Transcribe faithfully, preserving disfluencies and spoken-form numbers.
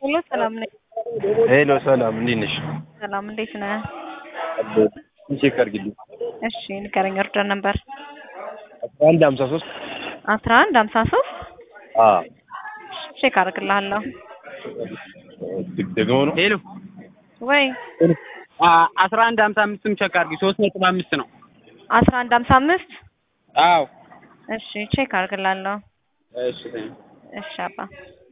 ሄሎ ሰላም ነኝ። ሄሎ ሰላም እንዴት ነሽ? ሰላም እንዴት ነህ? ቼክ አድርጊልኝ። እሺ ንገረኝ። ኦርደር ነበር አስራ አንድ ሀምሳ ሶስት አስራ አንድ ሀምሳ ሶስት አዎ ቼክ አድርግልሃለሁ። ደግሞ ነው ሄሎ ወይ አስራ አንድ ሀምሳ አምስትም ቼክ አድርጊ ሶስት ነጥብ አምስት ነው። አስራ አንድ ሀምሳ አምስት አዎ እሺ ቼክ አድርግልሃለሁ። እሺ እሺ አባ